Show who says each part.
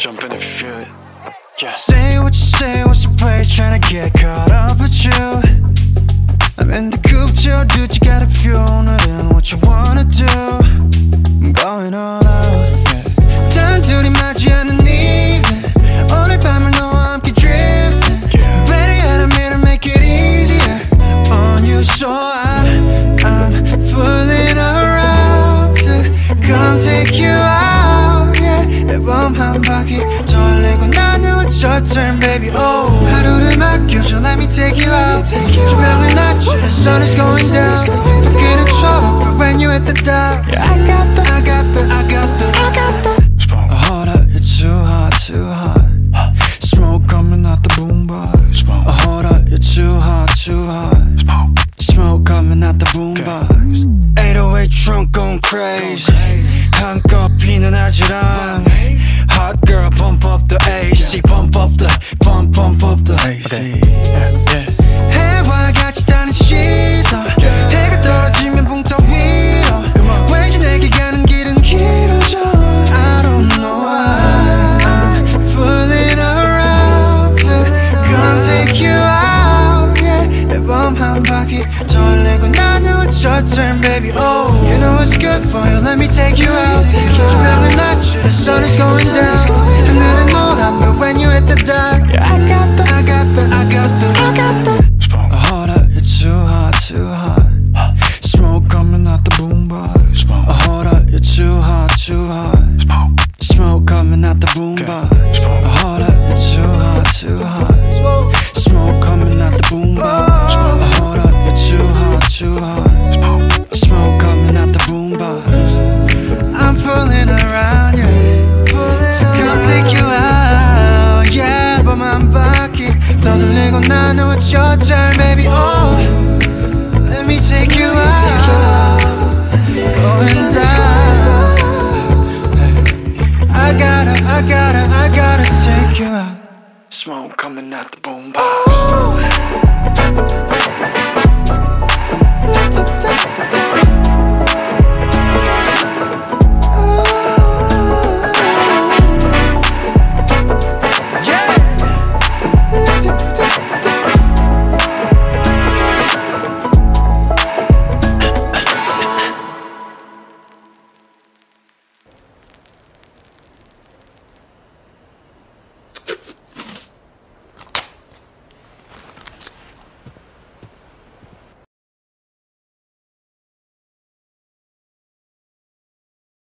Speaker 1: Jump in if you feel it. Yeah.
Speaker 2: Say what you say, what's your place? Tryna get caught up with you. I'm in the coupe, chill, dude, you got a few. 오늘은 what you wanna do. I'm going all out, yeah. 단둘이 맞이하는 evening. 오늘 밤을 너와 함께 drifting. Better yet, I'm here to make it easier on you. So I'm fooling around to come take you out, yeah. 앨범 한 바퀴 돌리고 나 know it's your turn, baby. Oh, 하루를 맡겨줘, let me take you out. 조명을 낮춰, the sun is going down. 밖에는 초록, but when you hit the dial, yeah, I got the Hold up, you're too hot, too hot. Smoke coming out the boombox. Hold up, you're too hot, too hot. Smoke coming out the boombox. 808 trunk going crazy. 한껏 피는 아지랑. Hot girl, pump up the AC. Pump up the AC. 해와 같이 타는 시선. 해가 떨어지면 붕터 위로. 왠지 내게 가는 길은 길어져. I don't know why I'm fooling around to come take you out, yeah. 앨범 한 바퀴 돌리고 나 know it's your turn, baby. Oh, you know it's good for you, let me take you out. 조명을 낮춰, the sun is going down. 하늘은 노란, but when you hit the dial, yeah, I got the Hold up, you're too hot, too hot. Smoke coming out the boombox. Hold up, you're too hot, too hot. Smoke coming out the boombox. Hold up, you're too hot, too hot. Smoke coming out the boombox. Hold up, you're too hot, too hot. Smoke coming out the boombox. I'm pulling around you, so come take you out, yeah. 앨범 한 바퀴 더 돌리고 나 know it's your turn, baby. Oh, let me take you out, going down. I gotta take you out.
Speaker 1: Smoke coming out the boombox.